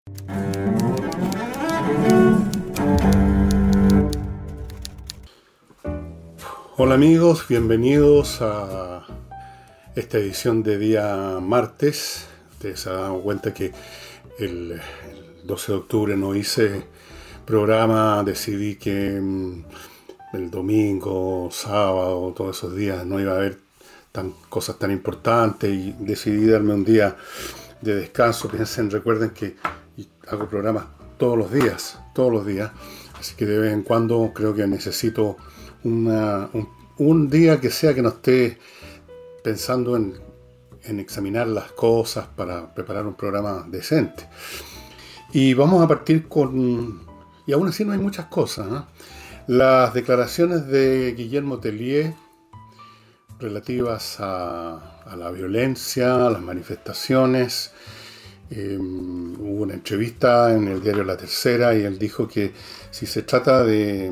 Hola amigos, bienvenidos a esta edición de día martes. Ustedes se han dado cuenta que el 12 de octubre no hice programa, decidí que el domingo, sábado, todos esos días no iba a haber cosas tan importantes y decidí darme un día de descanso. Recuerden que hago programas todos los días, así que de vez en cuando creo que necesito un día que sea que no esté pensando en examinar las cosas para preparar un programa decente. Y vamos a partir y aún así no hay muchas cosas, ¿eh? Las declaraciones de Guillermo Tellier relativas a la violencia, a las manifestaciones. Hubo una entrevista en el diario La Tercera y él dijo que si se trata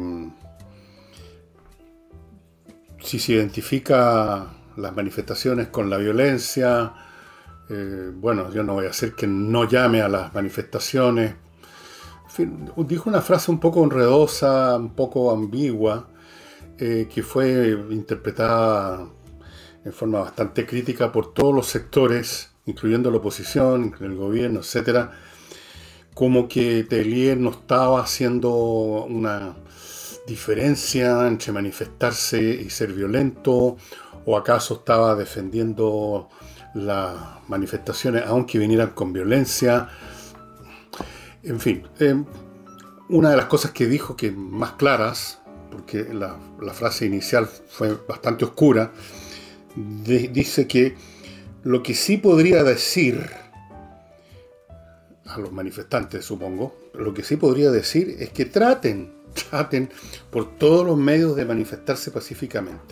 si se identifica las manifestaciones con la violencia, bueno, yo no voy a hacer que no llame a las manifestaciones. En fin, dijo una frase un poco enredosa, un poco ambigua, que fue interpretada en forma bastante crítica por todos los sectores, incluyendo la oposición, el gobierno, etcétera, como que Tellier no estaba haciendo una diferencia entre manifestarse y ser violento, o acaso estaba defendiendo las manifestaciones aunque vinieran con violencia. En fin, una de las cosas que dijo, que más claras, porque la frase inicial fue bastante oscura, dice que lo que sí podría decir a los manifestantes, supongo, lo que sí podría decir es que traten por todos los medios de manifestarse pacíficamente.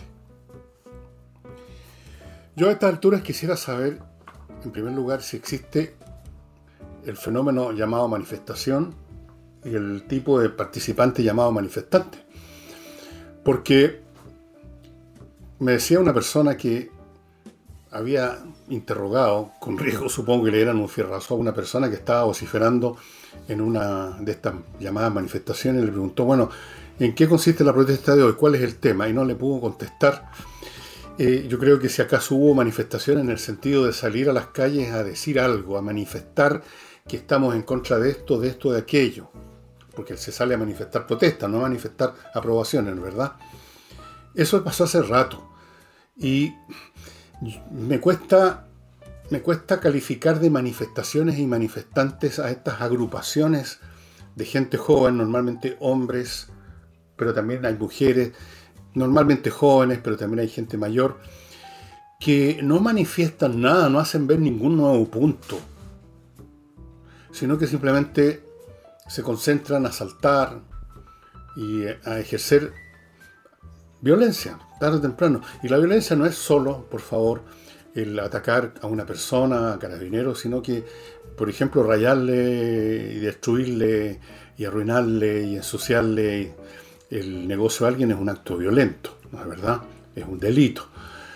Yo a estas alturas quisiera saber, en primer lugar, si existe el fenómeno llamado manifestación y el tipo de participante llamado manifestante. Porque me decía una persona que había interrogado, con riesgo supongo que le dieran un fierrazo a una persona que estaba vociferando en una de estas llamadas manifestaciones, le preguntó, bueno, ¿en qué consiste la protesta de hoy? ¿Cuál es el tema? Y no le pudo contestar. Yo creo que si acaso hubo manifestación en el sentido de salir a las calles a decir algo, a manifestar que estamos en contra de esto, de aquello, porque se sale a manifestar protesta, no a manifestar aprobaciones, ¿verdad? Eso pasó hace rato y me cuesta calificar de manifestaciones y manifestantes a estas agrupaciones de gente joven, normalmente hombres, pero también hay mujeres, normalmente jóvenes, pero también hay gente mayor, que no manifiestan nada, no hacen ver ningún nuevo punto, sino que simplemente se concentran a asaltar y a ejercer violencia, tarde o temprano. Y la violencia no es solo, por favor, el atacar a una persona, a carabineros, sino que, por ejemplo, rayarle y destruirle y arruinarle y ensuciarle el negocio de alguien es un acto violento, ¿no es verdad? Es un delito.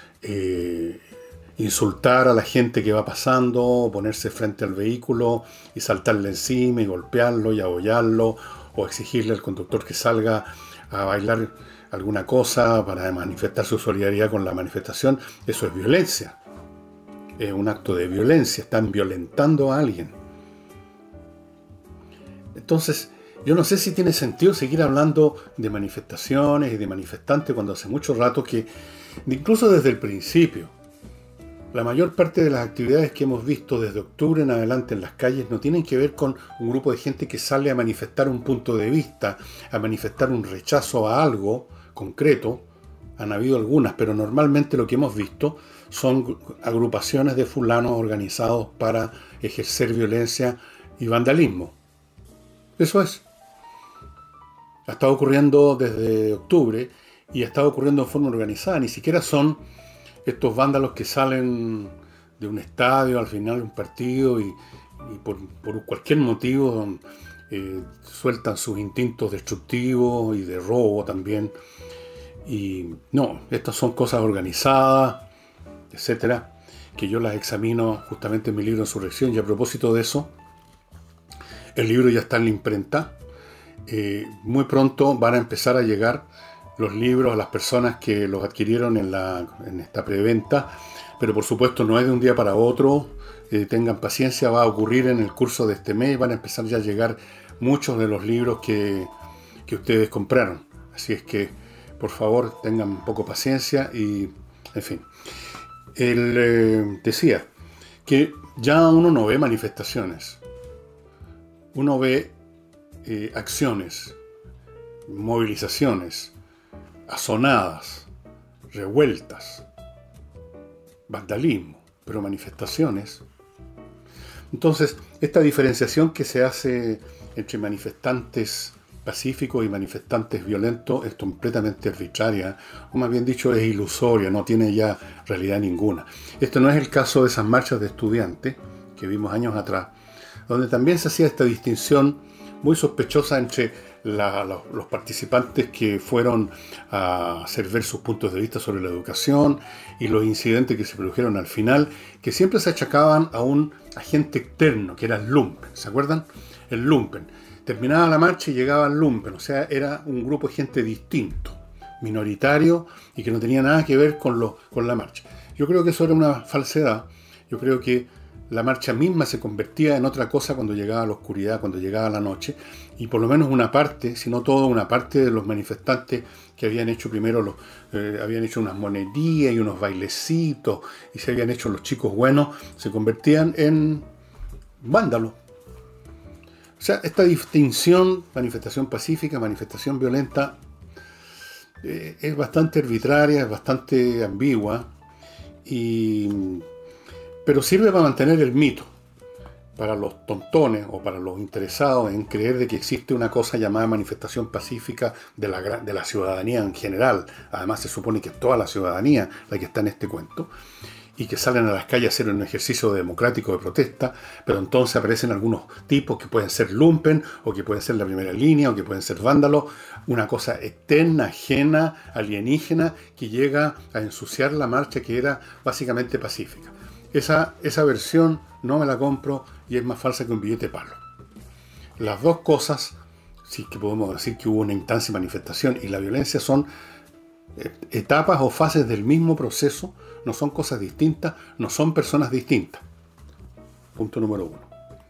Insultar a la gente que va pasando, ponerse frente al vehículo y saltarle encima y golpearlo y abollarlo, o exigirle al conductor que salga a bailar alguna cosa para manifestar su solidaridad con la manifestación, eso es violencia. Es un acto de violencia, están violentando a alguien. Entonces, yo no sé si tiene sentido seguir hablando de manifestaciones y de manifestantes cuando hace mucho rato que, incluso desde el principio, la mayor parte de las actividades que hemos visto desde octubre en adelante en las calles no tienen que ver con un grupo de gente que sale a manifestar un punto de vista, a manifestar un rechazo a algo concreto. Han habido algunas, pero normalmente lo que hemos visto son agrupaciones de fulanos organizados para ejercer violencia y vandalismo. Eso es. Ha estado ocurriendo desde octubre y ha estado ocurriendo en forma organizada. Ni siquiera son estos vándalos que salen de un estadio al final de un partido y por cualquier motivo sueltan sus instintos destructivos y de robo también. Y no, estas son cosas organizadas, etcétera, que yo las examino justamente en mi libro Insurrección. Y a propósito de eso, El libro ya está en la imprenta. Muy pronto van a empezar a llegar los libros a las personas que los adquirieron en esta preventa, pero por supuesto no es de un día para otro. Tengan paciencia, va a ocurrir en el curso de este mes. Van a empezar ya a llegar muchos de los libros que ustedes compraron. Así es que, por favor, tengan un poco paciencia y, en fin. Él decía que ya uno no ve manifestaciones. Uno ve acciones, movilizaciones, azonadas, revueltas, vandalismo, pero manifestaciones. Entonces, esta diferenciación que se hace entre manifestantes pacíficos y manifestantes violentos es completamente arbitraria, o más bien dicho, es ilusoria, no tiene ya realidad ninguna. Esto no es el caso de esas marchas de estudiantes que vimos años atrás, donde también se hacía esta distinción muy sospechosa entre los participantes que fueron a hacer ver sus puntos de vista sobre la educación y los incidentes que se produjeron al final, que siempre se achacaban a un agente externo, que era el lumpen. ¿Se acuerdan? El lumpen. Terminaba la marcha y llegaba el lumpen, o sea, era un grupo de gente distinto, minoritario y que no tenía nada que ver con la marcha. Yo creo que eso era una falsedad. Yo creo que la marcha misma se convertía en otra cosa cuando llegaba la oscuridad, cuando llegaba la noche, y por lo menos una parte, si no toda una parte de los manifestantes que habían hecho primero, habían hecho unas monedillas y unos bailecitos, y se habían hecho los chicos buenos, se convertían en vándalos. O sea, esta distinción, manifestación pacífica, manifestación violenta, es bastante arbitraria, es bastante ambigua, pero sirve para mantener el mito, para los tontones o para los interesados en creer de que existe una cosa llamada manifestación pacífica de la ciudadanía en general. Además se supone que es toda la ciudadanía la que está en este cuento, y que salen a las calles a hacer un ejercicio democrático de protesta, pero entonces aparecen algunos tipos que pueden ser lumpen, o que pueden ser la primera línea, o que pueden ser vándalos, una cosa externa, ajena, alienígena, que llega a ensuciar la marcha que era básicamente pacífica. Esa versión no me la compro y es más falsa que un billete de palo. Las dos cosas, sí que podemos decir que hubo una instancia de manifestación y la violencia, son etapas o fases del mismo proceso, no son cosas distintas, no son personas distintas. Punto número uno.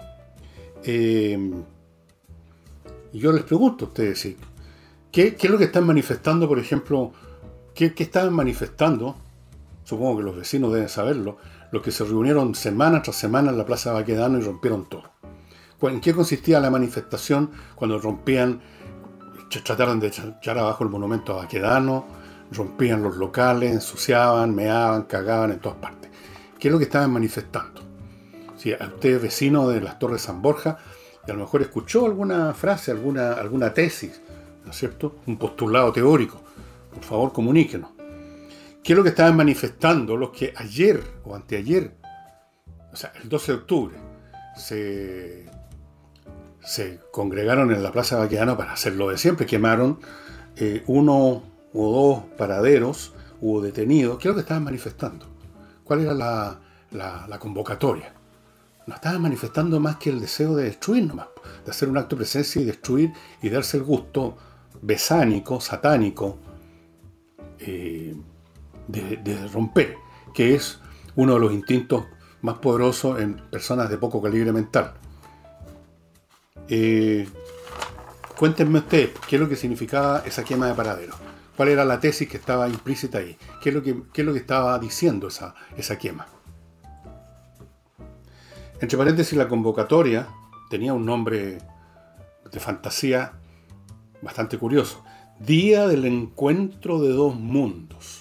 Y yo les pregunto a ustedes, ¿qué es lo que están manifestando, por ejemplo? ¿Qué estaban manifestando? Supongo que los vecinos deben saberlo. Los que se reunieron semana tras semana en la Plaza Baquedano y rompieron todo. ¿En qué consistía la manifestación cuando rompían, trataron de echar abajo el monumento a Baquedano, rompían los locales, ensuciaban, meaban, cagaban en todas partes? ¿Qué es lo que estaban manifestando? Si a usted es vecino de las Torres San Borja y a lo mejor escuchó alguna frase, alguna tesis, ¿no es cierto? Un postulado teórico, por favor comuníquenos. ¿Qué es lo que estaban manifestando los que ayer o anteayer, o sea, el 12 de octubre, se congregaron en la Plaza Baquedano para hacer lo de siempre? Quemaron uno o dos paraderos, hubo detenidos. ¿Qué es lo que estaban manifestando? ¿Cuál era la convocatoria? No estaban manifestando más que el deseo de destruir nomás, de hacer un acto de presencia y destruir y darse el gusto besánico, satánico, de romper, que es uno de los instintos más poderosos en personas de poco calibre mental. Cuéntenme ustedes, ¿qué es lo que significaba esa quema de paraderos? ¿Cuál era la tesis que estaba implícita ahí? ¿Qué es lo que estaba diciendo esa quema? Entre paréntesis, la convocatoria tenía un nombre de fantasía bastante curioso. Día del encuentro de dos mundos.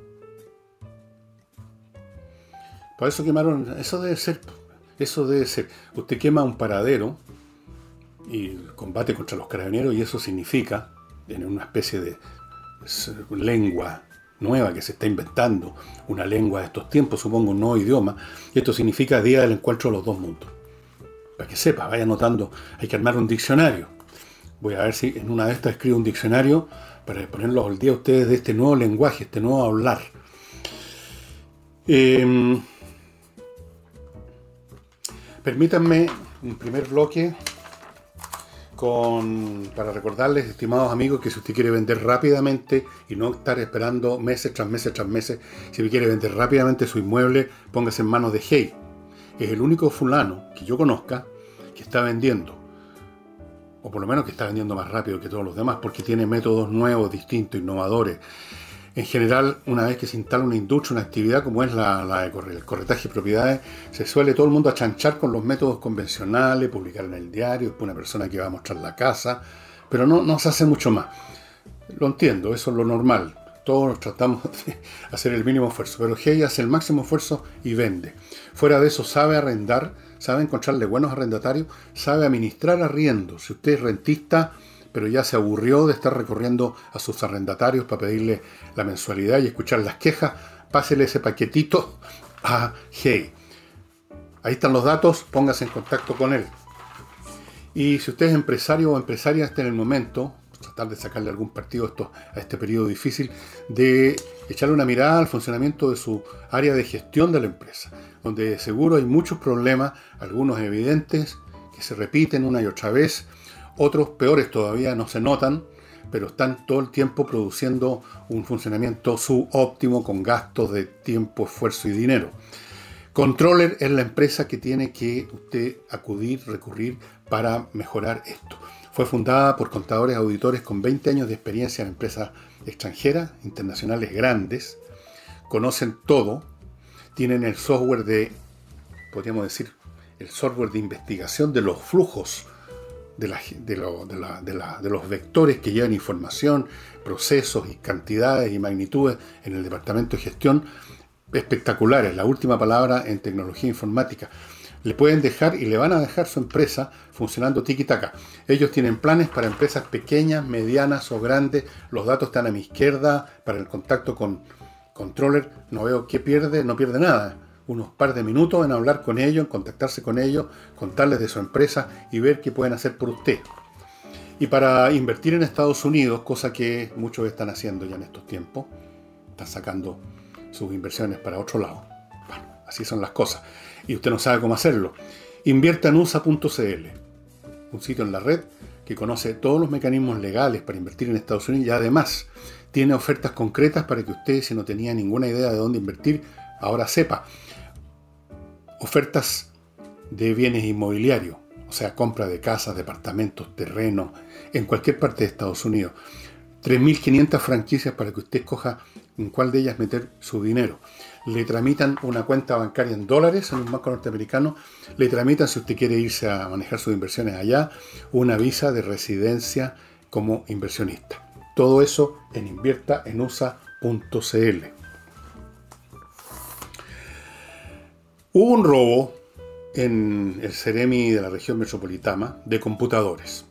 Por eso quemaron, eso debe ser. Usted quema un paradero y combate contra los carabineros, y eso significa, en una especie de lengua nueva que se está inventando, una lengua de estos tiempos, supongo, un nuevo idioma, y esto significa Día del Encuentro de los Dos Mundos. Para que sepa, vaya anotando, hay que armar un diccionario. Voy a ver si en una de estas escribo un diccionario para ponerlos al día a ustedes de este nuevo lenguaje, este nuevo hablar. Permítanme, en primer bloque, para recordarles, estimados amigos, que si usted quiere vender rápidamente y no estar esperando meses tras meses tras meses, si quiere vender rápidamente su inmueble, póngase en manos de Hey. Es el único fulano que yo conozca que está vendiendo, o por lo menos que está vendiendo más rápido que todos los demás, porque tiene métodos nuevos, distintos, innovadores. En general, una vez que se instala una industria, una actividad como es el corretaje de propiedades, se suele todo el mundo achanchar con los métodos convencionales, publicar en el diario, después una persona que va a mostrar la casa, pero no se hace mucho más. Lo entiendo, eso es lo normal. Todos tratamos de hacer el mínimo esfuerzo, pero Hey hace el máximo esfuerzo y vende. Fuera de eso, sabe arrendar, sabe encontrarle buenos arrendatarios, sabe administrar arriendos. Si usted es rentista, pero ya se aburrió de estar recorriendo a sus arrendatarios para pedirle la mensualidad y escuchar las quejas, pásele ese paquetito a Hey. Ahí están los datos, póngase en contacto con él. Y si usted es empresario o empresaria, está en el momento, tratar de sacarle algún partido a este periodo difícil, de echarle una mirada al funcionamiento de su área de gestión de la empresa, donde seguro hay muchos problemas, algunos evidentes, que se repiten una y otra vez, otros peores todavía no se notan, pero están todo el tiempo produciendo un funcionamiento subóptimo con gastos de tiempo, esfuerzo y dinero. Controller es la empresa que tiene que usted recurrir para mejorar esto. Fue fundada por contadores auditores con 20 años de experiencia en empresas extranjeras, internacionales grandes, conocen todo, tienen el software podríamos decir, el software de investigación de los flujos de los vectores que llevan información, procesos y cantidades y magnitudes en el departamento de gestión espectaculares. La última palabra en tecnología informática. Le pueden dejar y le van a dejar su empresa funcionando tiki-taka. Ellos tienen planes para empresas pequeñas, medianas o grandes. Los datos están a mi izquierda para el contacto con Controller. No veo qué pierde, no pierde nada. Unos par de minutos en hablar con ellos, en contactarse con ellos, contarles de su empresa y ver qué pueden hacer por usted. Y para invertir en Estados Unidos, cosa que muchos están haciendo ya en estos tiempos, están sacando sus inversiones para otro lado. Bueno, así son las cosas. Y usted no sabe cómo hacerlo. Invierta en USA.cl, un sitio en la red que conoce todos los mecanismos legales para invertir en Estados Unidos y además tiene ofertas concretas para que usted, si no tenía ninguna idea de dónde invertir, ahora sepa. Ofertas de bienes inmobiliarios, o sea, compra de casas, departamentos, terrenos, en cualquier parte de Estados Unidos. 3.500 franquicias para que usted escoja en cuál de ellas meter su dinero. Le tramitan una cuenta bancaria en dólares en un banco norteamericano. Le tramitan, si usted quiere irse a manejar sus inversiones allá, una visa de residencia como inversionista. Todo eso en inviertaenusa.cl. Hubo un robo en el Ceremi de la región metropolitana de computadores.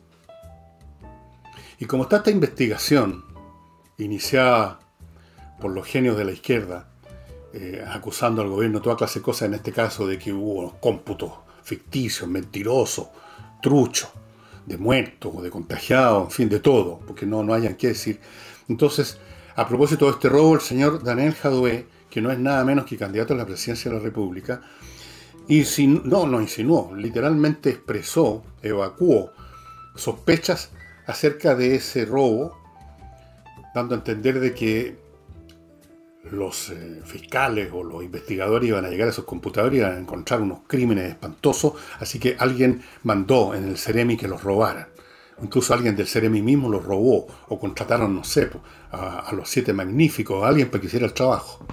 Y como está esta investigación iniciada por los genios de la izquierda, acusando al gobierno de toda clase de cosas, en este caso de que hubo unos cómputos ficticios, mentirosos, truchos, de muertos o de contagiados, en fin, de todo, porque no hayan qué decir. Entonces, a propósito de este robo, el señor Daniel Jadue, que no es nada menos que candidato a la presidencia de la República, insinuó, literalmente expresó, evacuó sospechas acerca de ese robo, dando a entender de que los fiscales o los investigadores iban a llegar a esos computadores y iban a encontrar unos crímenes espantosos, así que alguien mandó en el Ceremi que los robaran. Incluso alguien del Ceremi mismo los robó, o contrataron, no sé, a los 7 magníficos, a alguien para que hiciera el trabajo.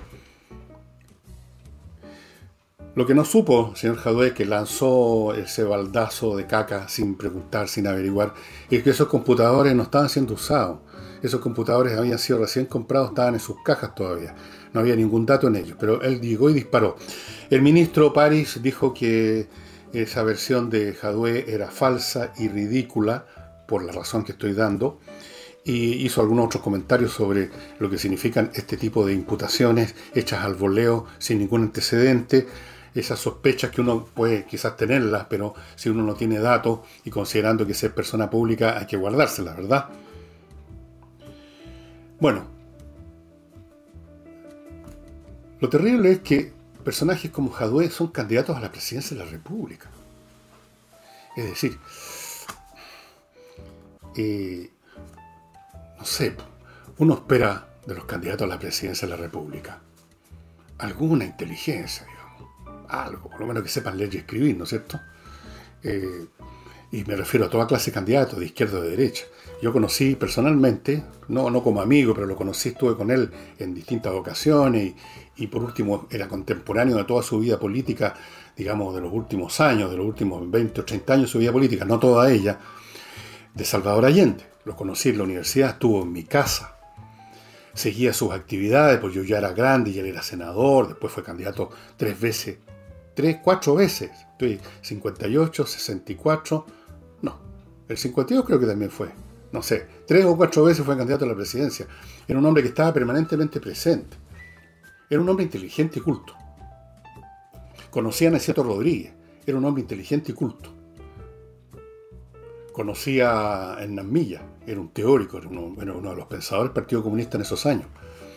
Lo que no supo, señor Jadue, que lanzó ese baldazo de caca sin preguntar, sin averiguar, es que esos computadores no estaban siendo usados. Esos computadores habían sido recién comprados, estaban en sus cajas todavía. No había ningún dato en ellos, pero él llegó y disparó. El ministro París dijo que esa versión de Jadue era falsa y ridícula, por la razón que estoy dando, y hizo algunos otros comentarios sobre lo que significan este tipo de imputaciones hechas al voleo, sin ningún antecedente. Esas sospechas que uno puede quizás tenerlas, pero si uno no tiene datos y considerando que ser persona pública hay que guardárselas, ¿verdad? Bueno, lo terrible es que personajes como Jadue son candidatos a la presidencia de la República. Es decir, no sé, uno espera de los candidatos a la presidencia de la República alguna inteligencia, digamos, algo, por lo menos que sepan leer y escribir, ¿no es cierto? Y me refiero a toda clase de candidatos, de izquierda o de derecha. Yo conocí personalmente, no como amigo, pero lo conocí, estuve con él en distintas ocasiones y por último era contemporáneo de toda su vida política, digamos, de los últimos años, de los últimos 20 o 30 años de su vida política, no toda ella, de Salvador Allende. Lo conocí en la universidad, estuvo en mi casa, seguía sus actividades, pues yo ya era grande y él era senador, después fue candidato 4 veces, estoy 58, 64, no, el 52 creo que también fue, no sé, 3 o 4 veces fue candidato a la presidencia. Era un hombre que estaba permanentemente presente, era un hombre inteligente y culto. Conocía a Neciato Rodríguez, era un hombre inteligente y culto. Conocía a Hernán Milla, era un teórico, era uno de los pensadores del Partido Comunista en esos años.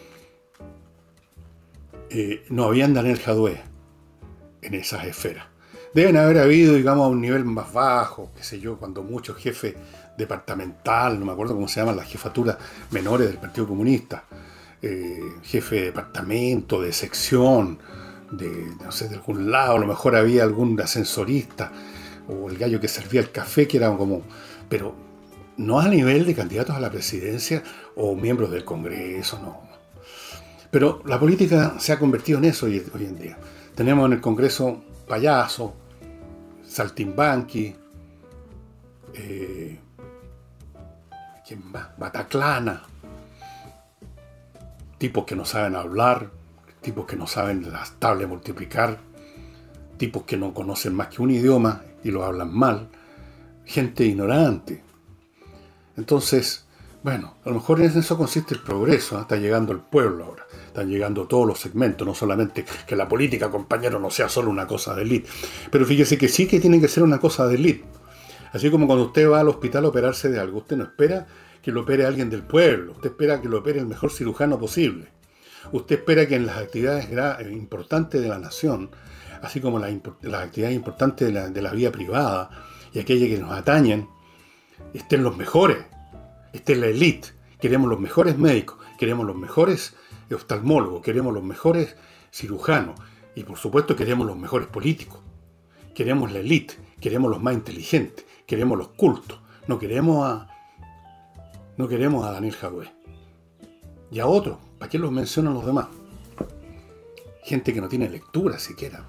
No había Daniel Jadue en esas esferas. Deben haber habido, digamos, a un nivel más bajo, qué sé yo, cuando muchos jefes departamental, no me acuerdo cómo se llaman las jefaturas menores del Partido Comunista, jefe de departamento, de sección, no sé, de algún lado, a lo mejor había algún ascensorista, o el gallo que servía el café, que era como... Pero no a nivel de candidatos a la presidencia o miembros del Congreso, no. Pero la política se ha convertido en eso hoy en día. Tenemos en el Congreso payaso, saltimbanqui, ¿quién más? Bataclana, tipos que no saben hablar, tipos que no saben las tablas de multiplicar, tipos que no conocen más que un idioma y lo hablan mal, gente ignorante. Entonces, bueno, a lo mejor en eso consiste el progreso, ¿eh? Está llegando el pueblo ahora, están llegando todos los segmentos, no solamente que la política, compañero, no sea solo una cosa de élite, pero fíjese que sí que tiene que ser una cosa de élite. Así como cuando usted va al hospital a operarse de algo, usted no espera que lo opere alguien del pueblo, usted espera que lo opere el mejor cirujano posible. Usted espera que en las actividades importantes de la nación, así como las actividades importantes de la vida privada y aquellas que nos atañen, estén los mejores, esté la élite. Queremos los mejores médicos, queremos los mejores oftalmólogos, queremos los mejores cirujanos y por supuesto queremos los mejores políticos. Queremos la élite, queremos los más inteligentes, queremos los cultos. No queremos a Daniel Jadue. Y a otros, ¿para qué los mencionan los demás? Gente que no tiene lectura siquiera.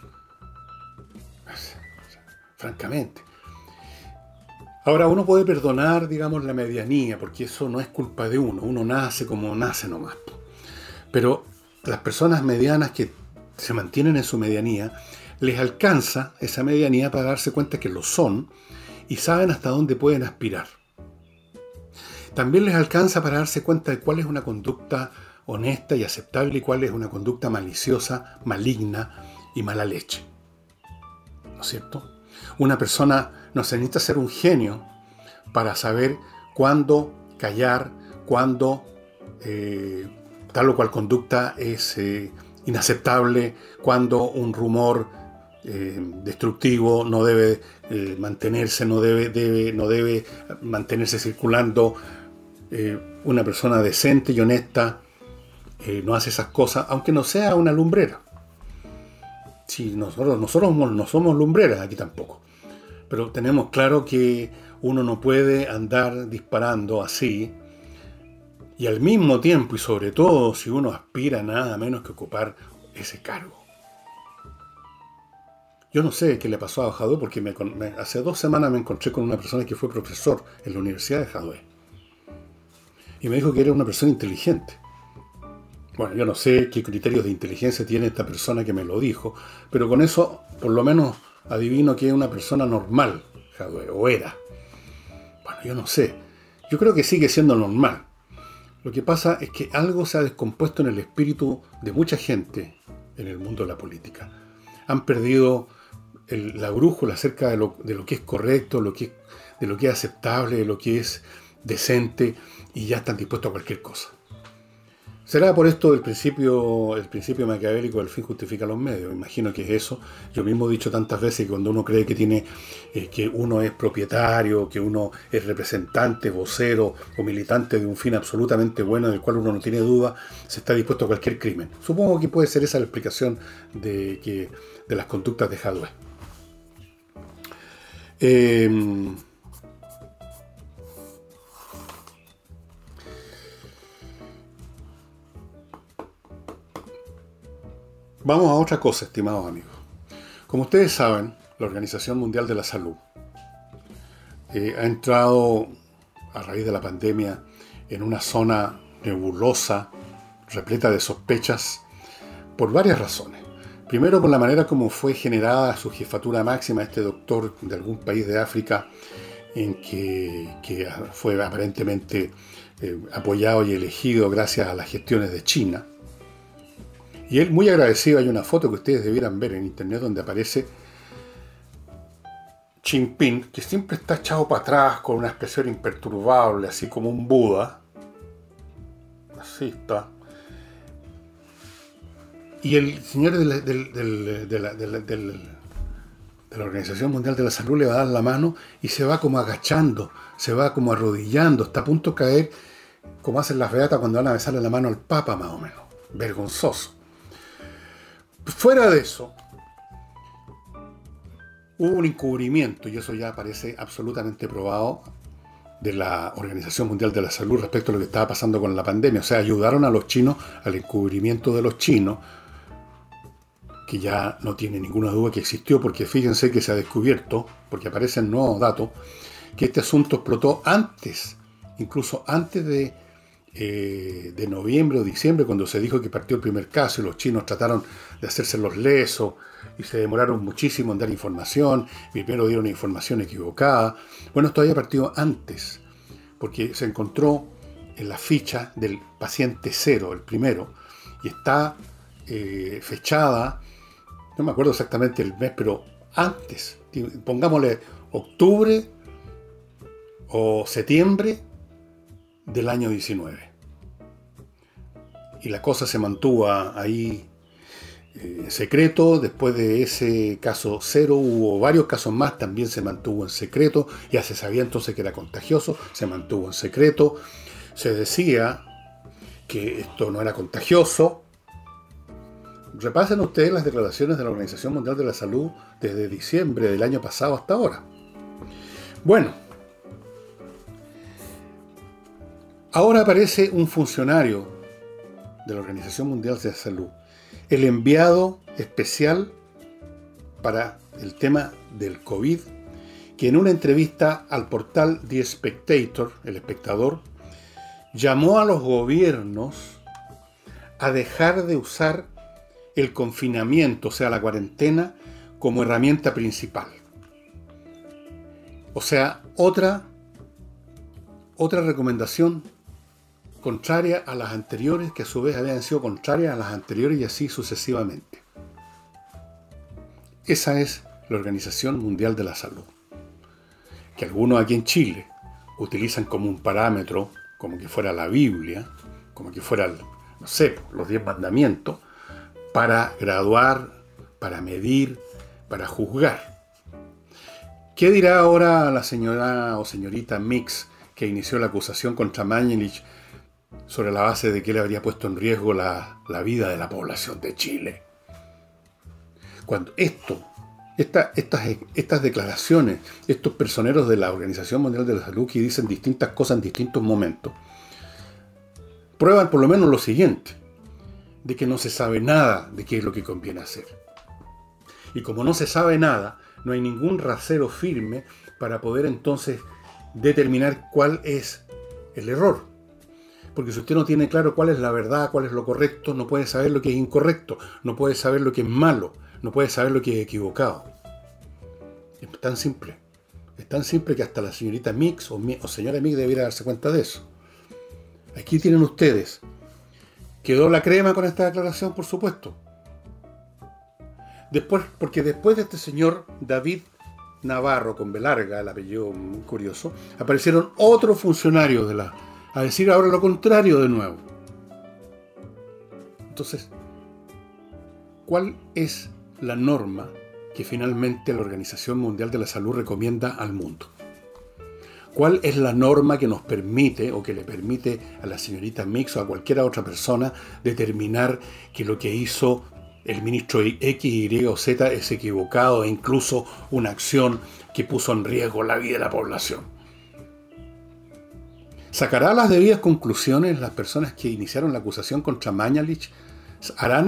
Francamente. Ahora, uno puede perdonar, digamos, la medianía, porque eso no es culpa de uno. Uno nace como nace nomás. Pero las personas medianas que se mantienen en su medianía, les alcanza esa medianía para darse cuenta que lo son y saben hasta dónde pueden aspirar. También les alcanza para darse cuenta de cuál es una conducta honesta y aceptable y cuál es una conducta maliciosa, maligna y mala leche. ¿No es cierto? Una persona no se necesita ser un genio para saber cuándo callar, cuándo tal o cual conducta es inaceptable, cuándo un rumor destructivo no debe mantenerse, no debe mantenerse circulando. Una persona decente y honesta no hace esas cosas, aunque no sea una lumbrera. Si nosotros no somos lumbreras aquí tampoco, pero tenemos claro que uno no puede andar disparando así y al mismo tiempo, y sobre todo si uno aspira nada menos que ocupar ese cargo. Yo no sé qué le pasó a Jadue porque hace 2 semanas me encontré con una persona que fue profesor en la Universidad de Jadue y me dijo que era una persona inteligente. Bueno, yo no sé qué criterios de inteligencia tiene esta persona que me lo dijo, pero con eso por lo menos adivino que es una persona normal, Jadue, o era. Bueno, yo no sé. Yo creo que sigue siendo normal. Lo que pasa es que algo se ha descompuesto en el espíritu de mucha gente en el mundo de la política. Han perdido la brújula acerca de lo que es correcto, de lo que es aceptable, de lo que es decente, y ya están dispuestos a cualquier cosa. ¿Será por esto el principio maquiavélico del fin justifica los medios? Imagino que es eso. Yo mismo he dicho tantas veces que cuando uno cree que que uno es propietario, que uno es representante, vocero o militante de un fin absolutamente bueno, del cual uno no tiene duda, se está dispuesto a cualquier crimen. Supongo que puede ser esa la explicación de las conductas de Hadwe. Vamos a otra cosa, estimados amigos. Como ustedes saben, la Organización Mundial de la Salud ha entrado, a raíz de la pandemia, en una zona nebulosa, repleta de sospechas, por varias razones. Primero, por la manera como fue generada su jefatura máxima, este doctor de algún país de África, en que fue aparentemente apoyado y elegido gracias a las gestiones de China. Y él, muy agradecido, hay una foto que ustedes debieran ver en internet donde aparece Jinping, que siempre está echado para atrás con una expresión imperturbable, así como un Buda. Así está. Y el señor de la Organización Mundial de la Salud le va a dar la mano y se va como agachando, se va como arrodillando, está a punto de caer, como hacen las beatas cuando van a besarle la mano al Papa, más o menos. Vergonzoso. Fuera de eso, hubo un encubrimiento, y eso ya parece absolutamente probado, de la Organización Mundial de la Salud respecto a lo que estaba pasando con la pandemia. O sea, ayudaron a los chinos al encubrimiento de los chinos, que ya no tiene ninguna duda que existió, porque fíjense que se ha descubierto, porque aparecen nuevos datos, que este asunto explotó antes, incluso antes de noviembre o diciembre, cuando se dijo que partió el primer caso y los chinos trataron de hacerse los lesos y se demoraron muchísimo en dar información. Primero dieron información equivocada. Bueno, esto había partido antes, porque se encontró en la ficha del paciente cero, el primero, y está fechada, no me acuerdo exactamente el mes, pero antes, pongámosle octubre o septiembre del año 19. Y la cosa se mantuvo ahí en secreto. Después de ese caso cero hubo varios casos más, también se mantuvo en secreto. Ya se sabía entonces que era contagioso, se mantuvo en secreto. Se decía que esto no era contagioso. Repasen ustedes las declaraciones de la Organización Mundial de la Salud desde diciembre del año pasado hasta ahora. Bueno, ahora aparece un funcionario de la Organización Mundial de la Salud, el enviado especial para el tema del COVID, que en una entrevista al portal The Spectator, El Espectador, llamó a los gobiernos a dejar de usar el confinamiento, o sea, la cuarentena, como herramienta principal. O sea, otra recomendación contraria a las anteriores, que a su vez habían sido contrarias a las anteriores, y así sucesivamente. Esa es la Organización Mundial de la Salud, que algunos aquí en Chile utilizan como un parámetro, como que fuera la Biblia, como que fuera, no sé, los 10 mandamientos, para graduar, para medir, para juzgar. ¿Qué dirá ahora la señora o señorita Mix, que inició la acusación contra Mañalich sobre la base de que él habría puesto en riesgo la vida de la población de Chile? Cuando estas declaraciones, estos personeros de la Organización Mundial de la Salud que dicen distintas cosas en distintos momentos, prueban por lo menos lo siguiente, de que no se sabe nada de qué es lo que conviene hacer. Y como no se sabe nada, no hay ningún rasero firme para poder entonces determinar cuál es el error. Porque si usted no tiene claro cuál es la verdad, cuál es lo correcto, no puede saber lo que es incorrecto, no puede saber lo que es malo, no puede saber lo que es equivocado. Es tan simple. Es tan simple que hasta la señorita Mix o señora Mix debiera darse cuenta de eso. Aquí tienen ustedes. ¿Quedó la crema con esta declaración? Por supuesto. Porque después de este señor David Navarro, con B larga, el apellido muy curioso, aparecieron otros funcionarios a decir ahora lo contrario de nuevo. Entonces, ¿cuál es la norma que finalmente la Organización Mundial de la Salud recomienda al mundo? ¿Cuál es la norma que nos permite o que le permite a la señorita Mix o a cualquier otra persona determinar que lo que hizo el ministro X, Y o Z es equivocado e incluso una acción que puso en riesgo la vida de la población? ¿Sacará las debidas conclusiones las personas que iniciaron la acusación contra Mañalich? ¿Harán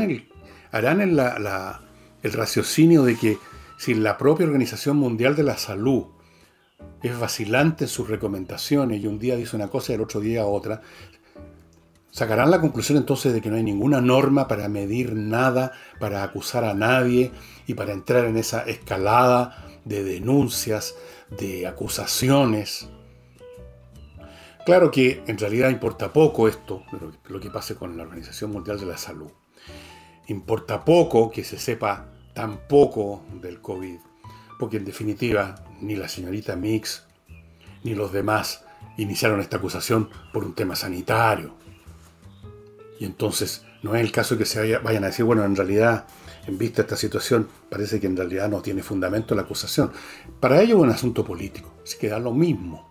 el raciocinio de que si la propia Organización Mundial de la Salud es vacilante en sus recomendaciones y un día dice una cosa y el otro día otra, sacarán la conclusión entonces de que no hay ninguna norma para medir nada, para acusar a nadie y para entrar en esa escalada de denuncias, de acusaciones? Claro que en realidad importa poco esto, lo que pase con la Organización Mundial de la Salud. Importa poco que se sepa tan poco del COVID, porque en definitiva ni la señorita Mix ni los demás iniciaron esta acusación por un tema sanitario. Y entonces no es el caso que se vayan a decir, bueno, en realidad, en vista de esta situación, parece que en realidad no tiene fundamento la acusación. Para ello es un asunto político, así que da lo mismo.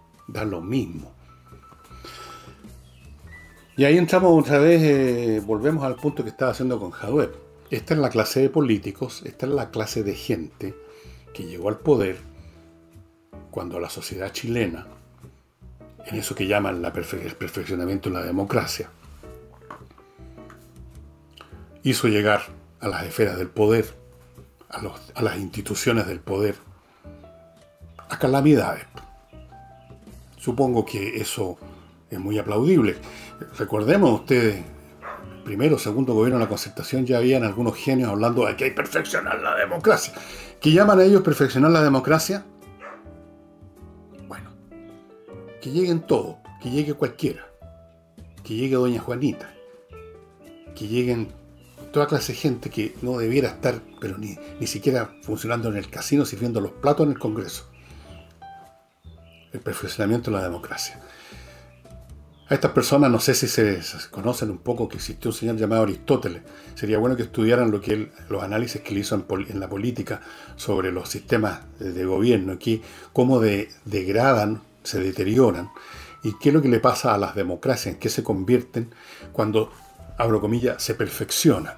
Y ahí entramos otra vez, volvemos al punto que estaba haciendo con Jadwe. Esta es la clase de políticos, esta es la clase de gente que llegó al poder cuando la sociedad chilena, en eso que llaman el perfeccionamiento de la democracia, hizo llegar a las esferas del poder, a las instituciones del poder, a calamidades. Supongo que eso es muy aplaudible. Recordemos ustedes, primero o segundo gobierno de la Concertación ya habían algunos genios hablando de que hay que perfeccionar la democracia. ¿Qué llaman a ellos perfeccionar la democracia? Bueno, que lleguen todos, que llegue cualquiera, que llegue doña Juanita, que lleguen toda clase de gente que no debiera estar, pero ni siquiera funcionando en el casino, sirviendo los platos en el Congreso. El perfeccionamiento de la democracia. A estas personas no sé si se conocen un poco que existió un señor llamado Aristóteles. Sería bueno que estudiaran los análisis que él hizo en la política sobre los sistemas de gobierno, cómo degradan, se deterioran, y qué es lo que le pasa a las democracias, en qué se convierten cuando, abro comillas, se perfeccionan.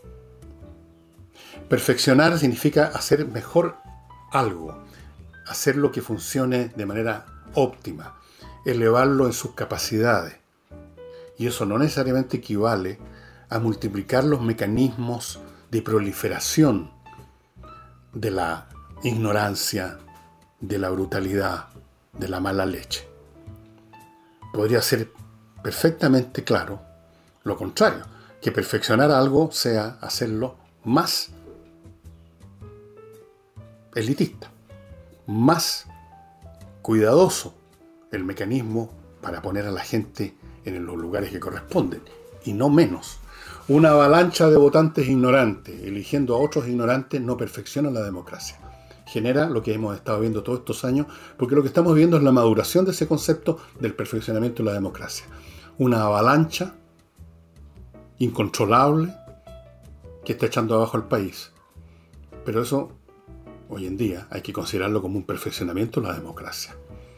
Perfeccionar significa hacer mejor algo, hacer lo que funcione de manera óptima, elevarlo en sus capacidades. Y eso no necesariamente equivale a multiplicar los mecanismos de proliferación de la ignorancia, de la brutalidad, de la mala leche. Podría ser perfectamente claro lo contrario, que perfeccionar algo sea hacerlo más elitista, más cuidadoso el mecanismo para poner a la gente en los lugares que corresponden, y no menos. Una avalancha de votantes ignorantes, eligiendo a otros ignorantes, no perfecciona la democracia. Genera lo que hemos estado viendo todos estos años, porque lo que estamos viendo es la maduración de ese concepto del perfeccionamiento de la democracia. Una avalancha incontrolable que está echando abajo al país. Pero eso, hoy en día, hay que considerarlo como un perfeccionamiento de la democracia.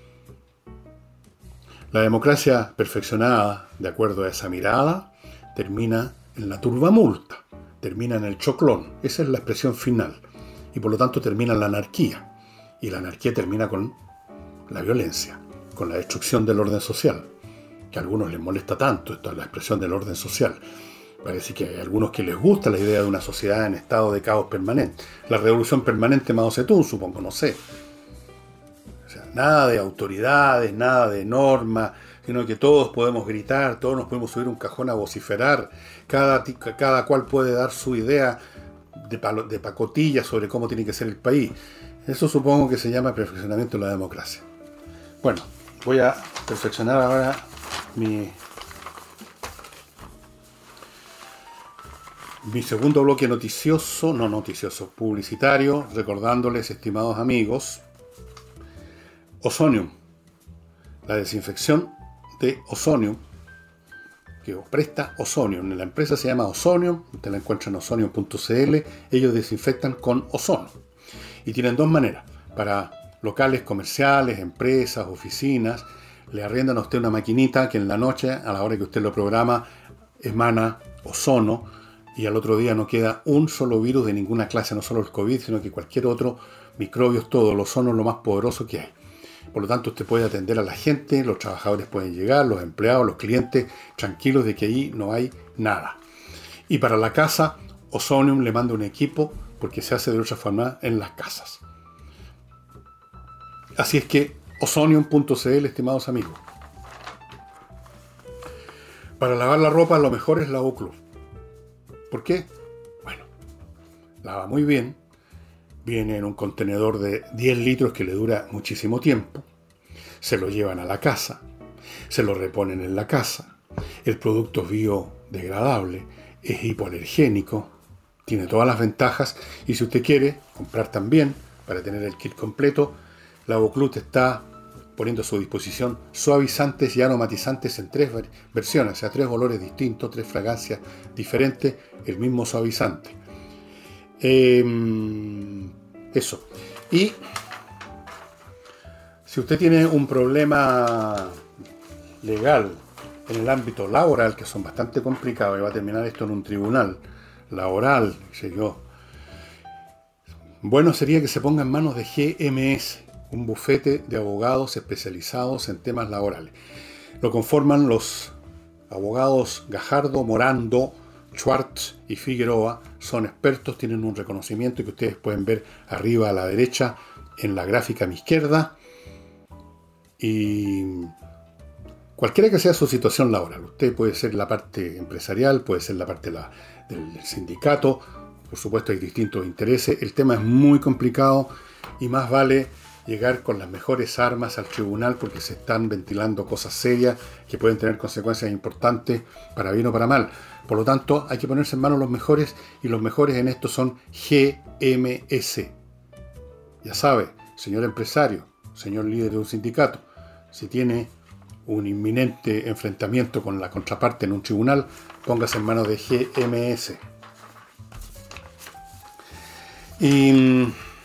La democracia perfeccionada, de acuerdo a esa mirada, termina en la turbamulta, termina en el choclón. Esa es la expresión final. Y por lo tanto termina en la anarquía. Y la anarquía termina con la violencia, con la destrucción del orden social, que a algunos les molesta tanto esto, la expresión del orden social. Parece que hay algunos que les gusta la idea de una sociedad en estado de caos permanente. La revolución permanente Mao Zedong, supongo, no sé. O sea, nada de autoridades, nada de normas, sino que todos podemos gritar, todos nos podemos subir un cajón a vociferar, cada cual puede dar su idea de pacotilla sobre cómo tiene que ser el país. Eso supongo que se llama perfeccionamiento de la democracia. Bueno, voy a perfeccionar ahora mi segundo bloque publicitario, recordándoles, estimados amigos, Ozonium, la desinfección de Ozonium, que presta Ozonium. La empresa se llama Ozonium, usted la encuentra en ozonium.cl. Ellos desinfectan con ozono. Y tienen dos maneras. Para locales comerciales, empresas, oficinas, le arriendan a usted una maquinita que en la noche, a la hora que usted lo programa, emana ozono y al otro día no queda un solo virus de ninguna clase, no solo el COVID, sino que cualquier otro, microbios, todo. El ozono es lo más poderoso que hay. Por lo tanto, usted puede atender a la gente, los trabajadores pueden llegar, los empleados, los clientes, tranquilos de que ahí no hay nada. Y para la casa, Ozonium le manda un equipo porque se hace de otra forma en las casas. Así es que ozonium.cl, estimados amigos. Para lavar la ropa lo mejor es Lavoclub. ¿Por qué? Bueno, lava muy bien. Viene en un contenedor de 10 litros que le dura muchísimo tiempo. Se lo llevan a la casa. Se lo reponen en la casa. El producto es biodegradable. Es hipoalergénico. Tiene todas las ventajas. Y si usted quiere comprar también, para tener el kit completo, Lavoclub está poniendo a su disposición suavizantes y aromatizantes en 3 versiones, o sea, 3 olores distintos, 3 fragancias diferentes, el mismo suavizante. Eso. Y si usted tiene un problema legal en el ámbito laboral, que son bastante complicados, y va a terminar esto en un tribunal laboral, sé yo, bueno sería que se ponga en manos de GMS, un bufete de abogados especializados en temas laborales. Lo conforman los abogados Gajardo, Morando, Schwartz y Figueroa. Son expertos, tienen un reconocimiento que ustedes pueden ver arriba a la derecha en la gráfica a mi izquierda. Y cualquiera que sea su situación laboral, usted puede ser la parte empresarial, puede ser la parte del sindicato, por supuesto hay distintos intereses. El tema es muy complicado y más vale llegar con las mejores armas al tribunal porque se están ventilando cosas serias que pueden tener consecuencias importantes para bien o para mal. Por lo tanto, hay que ponerse en manos los mejores, y los mejores en esto son GMS. Ya sabe, señor empresario, señor líder de un sindicato, si tiene un inminente enfrentamiento con la contraparte en un tribunal, póngase en manos de GMS. Y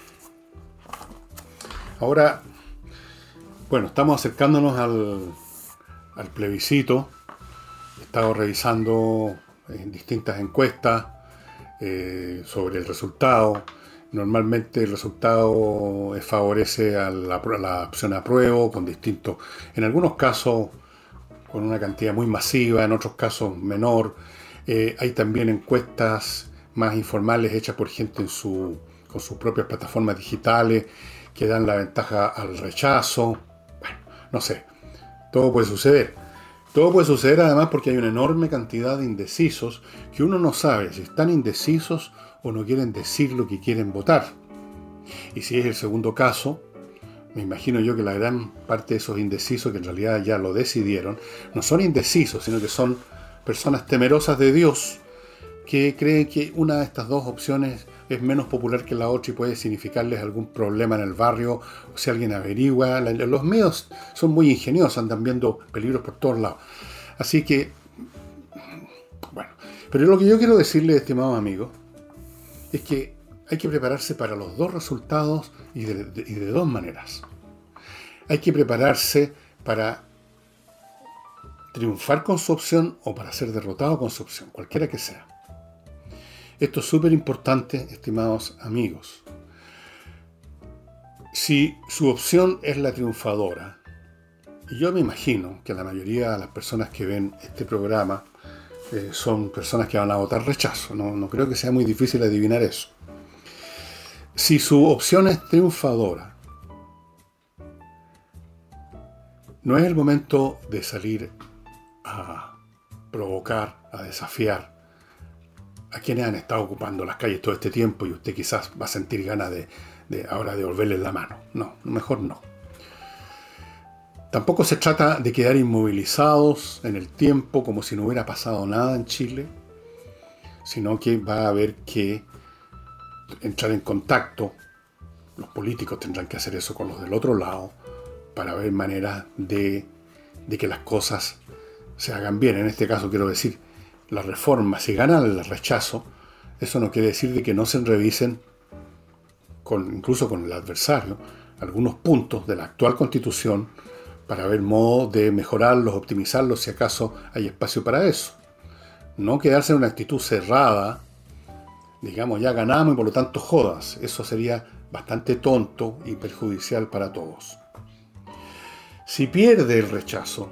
ahora, bueno, estamos acercándonos al plebiscito. He estado revisando en distintas encuestas sobre el resultado. Normalmente el resultado favorece a la opción apruebo, con distintos, en algunos casos con una cantidad muy masiva, en otros casos menor. Hay también encuestas más informales hechas por gente con sus propias plataformas digitales que dan la ventaja al rechazo. Bueno, no sé, todo puede suceder. Todo puede suceder además porque hay una enorme cantidad de indecisos que uno no sabe si están indecisos o no quieren decir lo que quieren votar. Y si es el segundo caso, me imagino yo que la gran parte de esos indecisos, que en realidad ya lo decidieron, no son indecisos, sino que son personas temerosas de Dios que creen que una de estas dos opciones es menos popular que la otra y puede significarles algún problema en el barrio, o si alguien averigua. Los medios son muy ingeniosos, andan viendo peligros por todos lados. Así que, bueno, pero lo que yo quiero decirles, estimados amigos, es que hay que prepararse para los dos resultados y de dos maneras. Hay que prepararse para triunfar con su opción o para ser derrotado con su opción, cualquiera que sea. Esto es súper importante, estimados amigos. Si su opción es la triunfadora, y yo me imagino que la mayoría de las personas que ven este programa son personas que van a votar rechazo, no creo que sea muy difícil adivinar eso. Si su opción es triunfadora, no es el momento de salir a provocar, a desafiar a quienes han estado ocupando las calles todo este tiempo y usted quizás va a sentir ganas de ahora devolverles la mano. No, mejor no. Tampoco se trata de quedar inmovilizados en el tiempo como si no hubiera pasado nada en Chile, sino que va a haber que entrar en contacto. Los políticos tendrán que hacer eso con los del otro lado para ver maneras de que las cosas se hagan bien. En este caso quiero decir, la reforma, si gana el rechazo, eso no quiere decir de que no se revisen, incluso con el adversario, algunos puntos de la actual Constitución para ver modo de mejorarlos, optimizarlos, si acaso hay espacio para eso. No quedarse en una actitud cerrada, digamos, ya ganamos y por lo tanto jodas. Eso sería bastante tonto y perjudicial para todos. Si pierde el rechazo,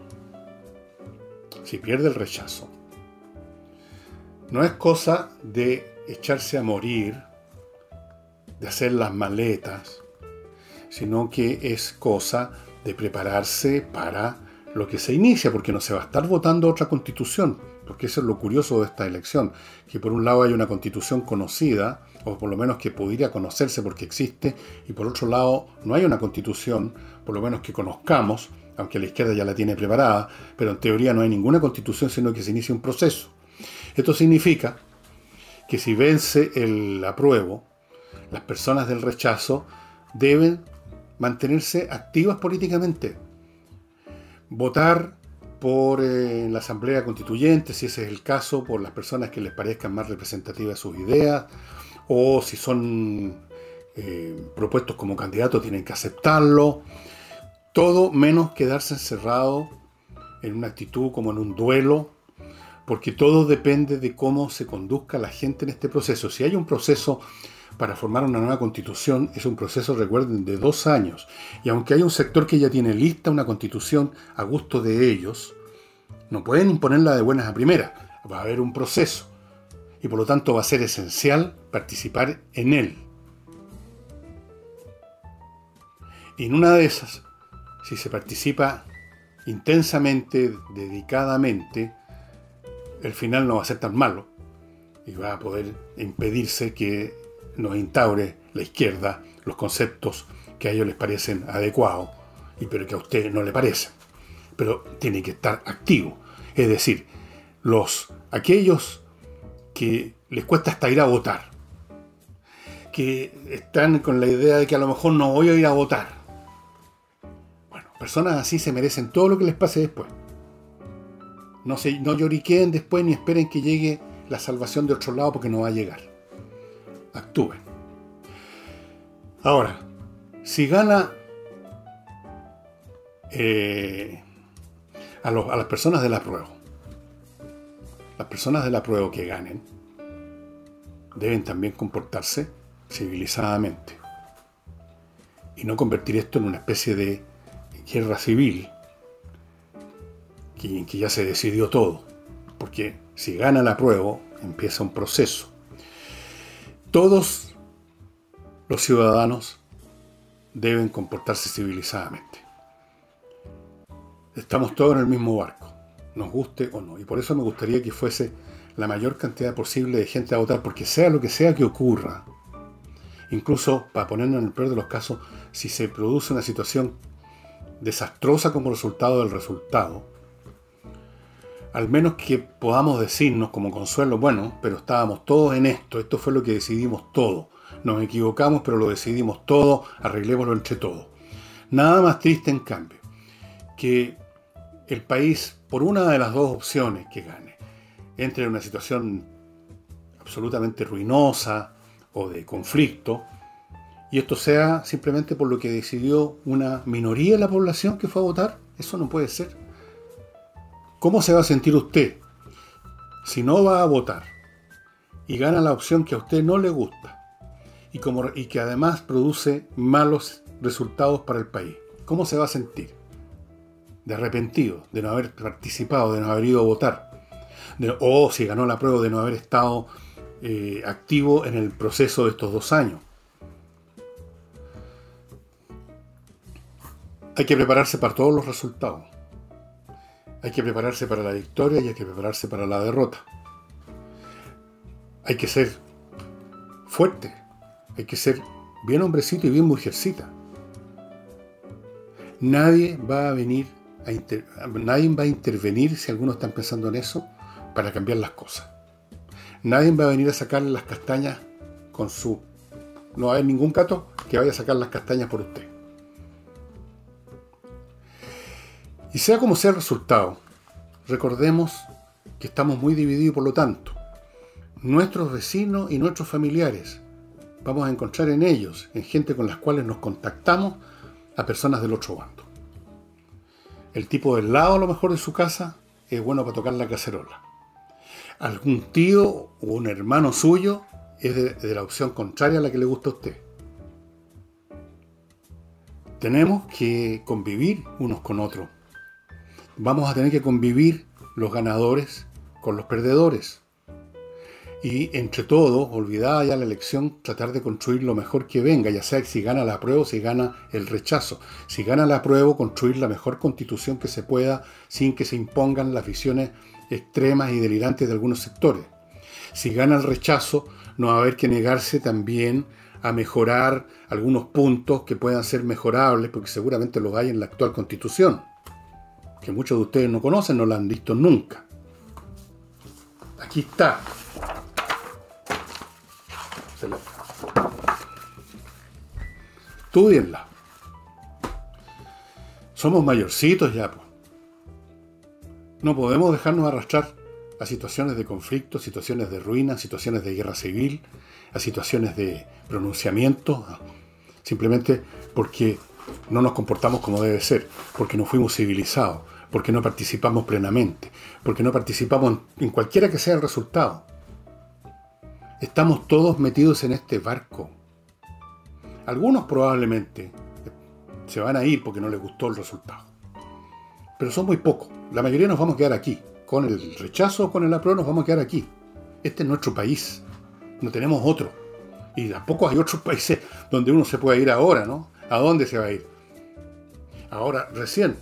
no es cosa de echarse a morir, de hacer las maletas, sino que es cosa de prepararse para lo que se inicia, porque no se va a estar votando otra constitución, porque eso es lo curioso de esta elección, que por un lado hay una constitución conocida, o por lo menos que podría conocerse porque existe, y por otro lado no hay una constitución, por lo menos que conozcamos, aunque la izquierda ya la tiene preparada, pero en teoría no hay ninguna constitución, sino que se inicia un proceso. Esto significa que si vence el apruebo, las personas del rechazo deben mantenerse activas políticamente. Votar por la Asamblea Constituyente, si ese es el caso, por las personas que les parezcan más representativas sus ideas, o si son propuestos como candidatos, tienen que aceptarlo. Todo menos quedarse encerrado en una actitud como en un duelo, porque todo depende de cómo se conduzca la gente en este proceso. Si hay un proceso para formar una nueva constitución, es un proceso, recuerden, de 2 años. Y aunque hay un sector que ya tiene lista una constitución a gusto de ellos, no pueden imponerla de buenas a primeras. Va a haber un proceso. Y por lo tanto va a ser esencial participar en él. Y en una de esas, si se participa intensamente, dedicadamente, el final no va a ser tan malo. Y va a poder impedirse que nos instaure la izquierda los conceptos que a ellos les parecen adecuados, pero que a usted no le parecen. Pero tiene que estar activo. Es decir, aquellos que les cuesta hasta ir a votar, que están con la idea de que a lo mejor no voy a ir a votar. Bueno, personas así se merecen todo lo que les pase después. No lloriqueen después ni esperen que llegue la salvación de otro lado, porque no va a llegar. Actúen. Ahora, si gana a las personas del apruebo, las personas del apruebo que ganen deben también comportarse civilizadamente y no convertir esto en una especie de guerra civil en que ya se decidió todo, porque si gana el apruebo empieza un proceso. Todos los ciudadanos deben comportarse civilizadamente. Estamos todos en el mismo barco, nos guste o no. Y por eso me gustaría que fuese la mayor cantidad posible de gente a votar, porque sea lo que sea que ocurra, incluso para ponernos en el peor de los casos, si se produce una situación desastrosa como resultado del resultado, al menos que podamos decirnos como consuelo, bueno, pero estábamos todos en esto fue lo que decidimos todo. Nos equivocamos, pero lo decidimos todo, arreglémoslo entre todos. Nada más triste, en cambio, que el país, por una de las dos opciones que gane, entre en una situación absolutamente ruinosa o de conflicto, y esto sea simplemente por lo que decidió una minoría de la población que fue a votar. Eso no puede ser. ¿Cómo se va a sentir usted si no va a votar y gana la opción que a usted no le gusta y que además produce malos resultados para el país? ¿Cómo se va a sentir? De arrepentido, de no haber participado, de no haber ido a votar, o si ganó la prueba, de no haber estado activo en el proceso de estos 2 años. Hay que prepararse para todos los resultados. Hay que prepararse para la victoria y hay que prepararse para la derrota. Hay que ser fuerte. Hay que ser bien hombrecito y bien mujercita. Nadie va a intervenir, si algunos están pensando en eso, para cambiar las cosas. Nadie va a venir a sacarle las castañas no va a haber ningún gato que vaya a sacar las castañas por usted. Y sea como sea el resultado, recordemos que estamos muy divididos y por lo tanto, nuestros vecinos y nuestros familiares, vamos a encontrar en ellos, en gente con las cuales nos contactamos, a personas del otro bando. El tipo del lado, a lo mejor, de su casa es bueno para tocar la cacerola. Algún tío o un hermano suyo es de la opción contraria a la que le gusta a usted. Tenemos que convivir unos con otros. Vamos a tener que convivir los ganadores con los perdedores. Y entre todos, olvidada ya la elección, tratar de construir lo mejor que venga, ya sea si gana la apruebo o si gana el rechazo. Si gana la apruebo, construir la mejor constitución que se pueda sin que se impongan las visiones extremas y delirantes de algunos sectores. Si gana el rechazo, no va a haber que negarse también a mejorar algunos puntos que puedan ser mejorables, porque seguramente los hay en la actual constitución, que muchos de ustedes no conocen, no la han visto nunca. Aquí está. Estudienla. Somos mayorcitos ya, pues. No podemos dejarnos arrastrar a situaciones de conflicto, situaciones de ruina, situaciones de guerra civil, a situaciones de pronunciamiento, simplemente porque no nos comportamos como debe ser, porque no fuimos civilizados, porque no participamos plenamente, porque no participamos en cualquiera que sea el resultado. Estamos todos metidos en este barco. Algunos probablemente se van a ir porque no les gustó el resultado. Pero son muy pocos. La mayoría nos vamos a quedar aquí. Con el rechazo o con el apruebo nos vamos a quedar aquí. Este es nuestro país. No tenemos otro. Y tampoco hay otros países donde uno se pueda ir ahora, ¿no? ¿A dónde se va a ir? Ahora, recién,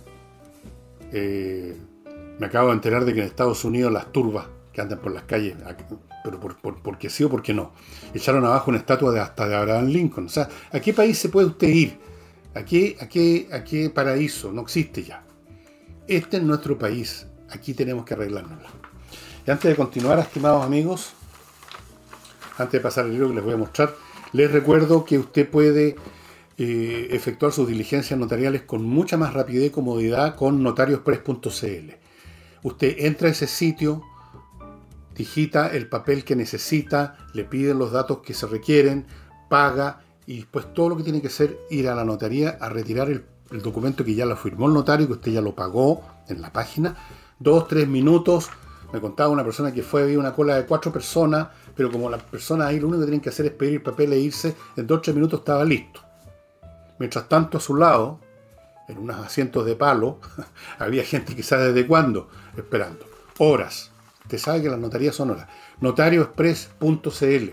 me acabo de enterar de que en Estados Unidos las turbas que andan por las calles, pero porque sí o porque no, echaron abajo una estatua hasta de Abraham Lincoln. O sea, ¿a qué país se puede usted ir? ¿A qué paraíso? No existe ya. Este es nuestro país. Aquí tenemos que arreglárnosla. Y antes de continuar, estimados amigos, antes de pasar el libro que les voy a mostrar, les recuerdo que usted puede efectuar sus diligencias notariales con mucha más rapidez y comodidad con notariospress.cl. Usted entra a ese sitio, digita el papel que necesita, le piden los datos que se requieren, paga y después todo lo que tiene que hacer ir a la notaría a retirar el documento que ya lo firmó el notario, que usted ya lo pagó en la página. 2-3 minutos. Me contaba una persona que fue, había una cola de 4 personas, pero como las personas ahí lo único que tienen que hacer es pedir el papel e irse, en 2-3 minutos estaba listo. Mientras tanto, a su lado, en unos asientos de palo, había gente que sabe desde cuándo esperando. Horas. Usted sabe que las notarías son horas. Notariospress.cl.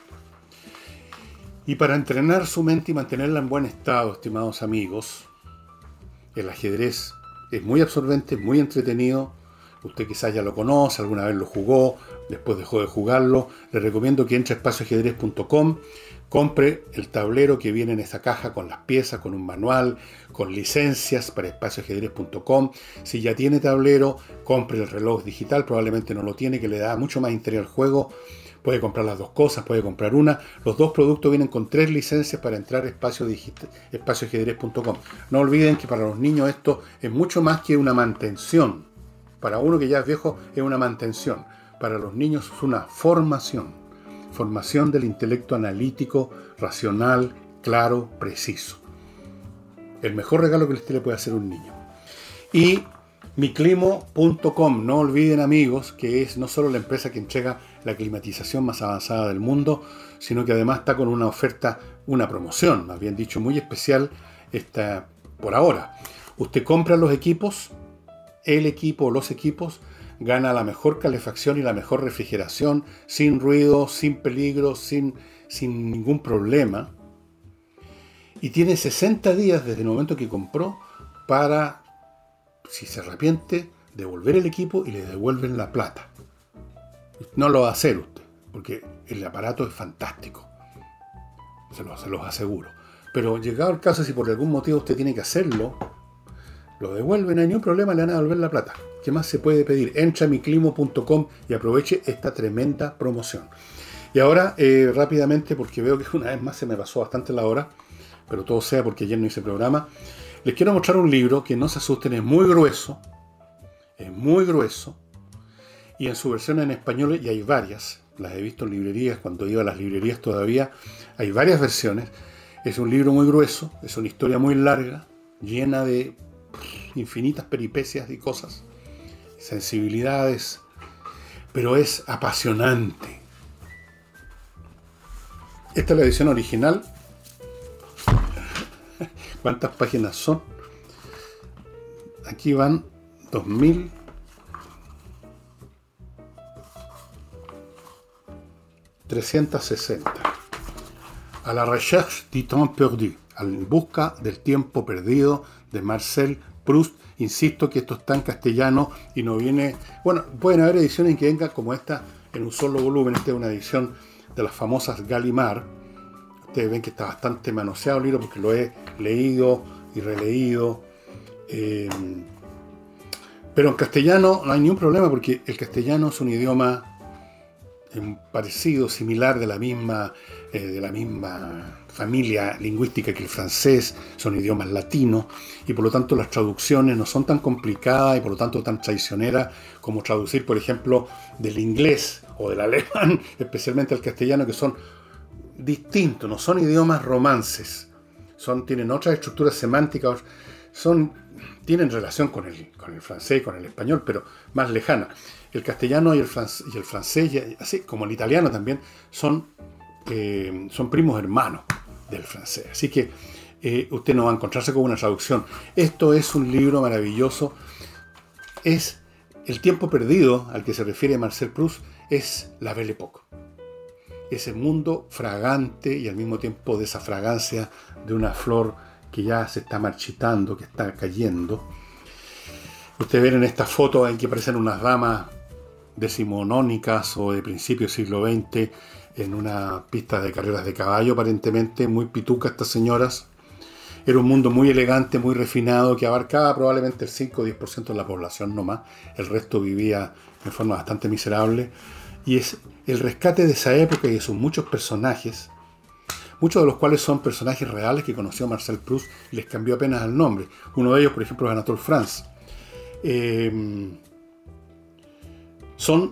Y para entrenar su mente y mantenerla en buen estado, estimados amigos, el ajedrez es muy absorbente, muy entretenido. Usted quizás ya lo conoce, alguna vez lo jugó, después dejó de jugarlo. Le recomiendo que entre a espacioajedrez.com, compre el tablero que viene en esa caja con las piezas, con un manual, con licencias para espacioajedrez.com. Si ya tiene tablero, compre el reloj digital, probablemente no lo tiene, que le da mucho más interés al juego. Puede comprar las dos cosas, puede comprar una. Los dos productos vienen con 3 licencias para entrar a espacioajedrez.com. No olviden que para los niños esto es mucho más que una mantención. Para uno que ya es viejo es una mantención. Para los niños es una formación. Formación del intelecto analítico, racional, claro, preciso. El mejor regalo que usted le puede hacer a un niño. Y miclimo.com, no olviden amigos, que es no solo la empresa que entrega la climatización más avanzada del mundo, sino que además está con una oferta, una promoción, más bien dicho, muy especial por ahora. Usted compra los equipos, el equipo o los equipos, gana la mejor calefacción y la mejor refrigeración, sin ruido, sin peligro, sin ningún problema. Y tiene 60 días desde el momento que compró para, si se arrepiente, devolver el equipo y le devuelven la plata. No lo va a hacer usted, porque el aparato es fantástico. Se los aseguro. Pero llegado el caso, si por algún motivo usted tiene que hacerlo, lo devuelven, no hay ningún problema, le van a devolver la plata. ¿Qué más se puede pedir? Entra a miclimo.com y aproveche esta tremenda promoción. Y ahora, rápidamente, porque veo que una vez más se me pasó bastante la hora, pero todo sea porque ayer no hice programa, les quiero mostrar un libro que no se asusten, es muy grueso, es muy grueso, y en su versión en español, y hay varias, las he visto en librerías, cuando iba a las librerías todavía, hay varias versiones. Es un libro muy grueso, es una historia muy larga, llena de infinitas peripecias y cosas, sensibilidades, pero es apasionante. Esta es la edición original. ¿Cuántas páginas son? Aquí van 2360. A la recherche du temps perdu, en busca del tiempo perdido, de Marcel Proust. Insisto que esto está en castellano y no viene... Bueno, pueden haber ediciones en que venga como esta en un solo volumen. Esta es una edición de las famosas Gallimard. Ustedes ven que está bastante manoseado el libro porque lo he leído y releído. Pero en castellano no hay ningún problema porque el castellano es un idioma parecido, similar, de la misma familia lingüística que el francés. Son idiomas latinos y por lo tanto las traducciones no son tan complicadas y por lo tanto tan traicioneras como traducir, por ejemplo, del inglés o del alemán, especialmente al castellano, que son distintos, no son idiomas romances, tienen otras estructuras semánticas, tienen relación con el francés, con el español, pero más lejana. El castellano y el francés, así como el italiano también, son primos hermanos del francés. Así que usted no va a encontrarse con una traducción. Esto es un libro maravilloso. Es el tiempo perdido al que se refiere Marcel Proust, es la Belle Époque. Ese mundo fragante y al mismo tiempo de esa fragancia de una flor que ya se está marchitando, que está cayendo. Ustedes ven en esta foto en que aparecen unas damas decimonónicas o de principio del siglo XX en una pista de carreras de caballo, aparentemente muy pitucas estas señoras. Era un mundo muy elegante, muy refinado, que abarcaba probablemente el 5 o 10% de la población nomás. El resto vivía en forma bastante miserable. Y es el rescate de esa época y de sus muchos personajes, muchos de los cuales son personajes reales que conoció Marcel Proust y les cambió apenas el nombre. Uno de ellos, por ejemplo, es Anatole France. Son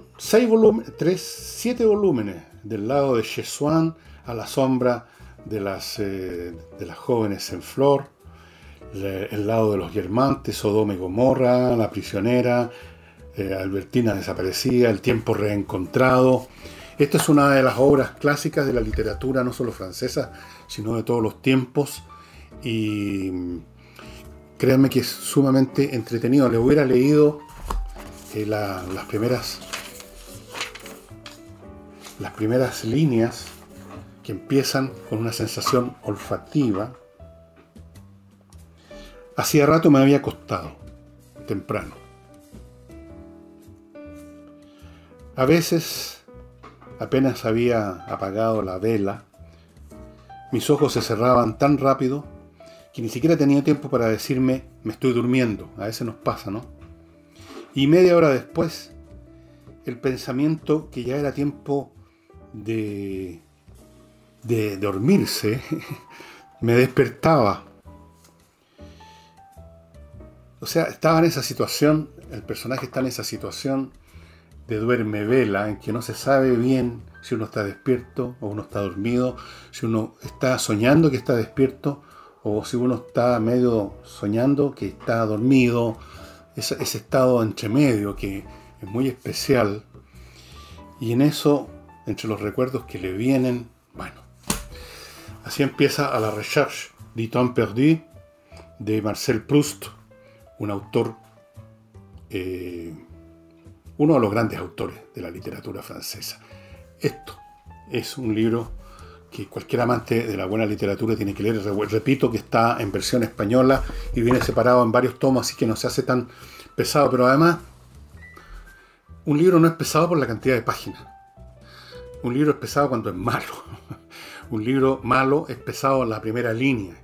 7 volúmenes del lado de Chesuan a la sombra de las jóvenes en flor, el lado de los Guermantes, Sodoma y Gomorra, La prisionera, Albertina desaparecida, El tiempo reencontrado. Esta es una de las obras clásicas de la literatura, no solo francesa, sino de todos los tiempos. Y créanme que es sumamente entretenido. Le hubiera leído las primeras líneas que empiezan con una sensación olfativa. Hacía rato me había acostado, temprano. A veces, apenas había apagado la vela, mis ojos se cerraban tan rápido que ni siquiera tenía tiempo para decirme, me estoy durmiendo. A veces nos pasa, ¿no? Y media hora después, el pensamiento que ya era tiempo de dormirse, me despertaba. O sea, estaba en esa situación, el personaje está en esa situación de duerme vela, en que no se sabe bien si uno está despierto o uno está dormido, si uno está soñando que está despierto o si uno está medio soñando que está dormido. Ese estado entre medio que es muy especial. Y en eso, entre los recuerdos que le vienen, bueno, así empieza A la recherche du temps perdu de Marcel Proust, un autor, uno de los grandes autores de la literatura francesa. Esto es un libro que cualquier amante de la buena literatura tiene que leer. Repito que está en versión española y viene separado en varios tomos, así que no se hace tan pesado. Pero además, un libro no es pesado por la cantidad de páginas. Un libro es pesado cuando es malo. Un libro malo es pesado en la primera línea.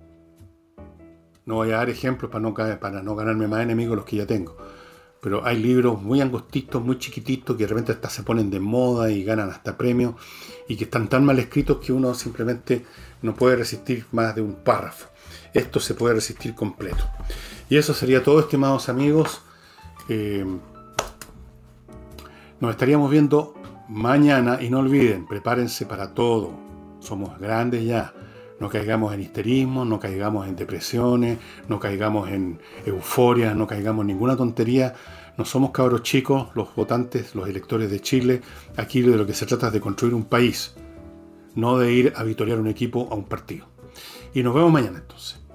No voy a dar ejemplos para no ganarme más enemigos de los que ya tengo. Pero hay libros muy angostitos, muy chiquititos, que de repente hasta se ponen de moda y ganan hasta premios, y que están tan mal escritos que uno simplemente no puede resistir más de un párrafo. Esto se puede resistir completo. Y eso sería todo, estimados amigos. Nos estaríamos viendo mañana y no olviden, prepárense para todo. Somos grandes ya. No caigamos en histerismo, no caigamos en depresiones, no caigamos en euforia, no caigamos en ninguna tontería. No somos cabros chicos, los votantes, los electores de Chile. Aquí de lo que se trata es de construir un país, no de ir a vitorear un equipo a un partido. Y nos vemos mañana entonces.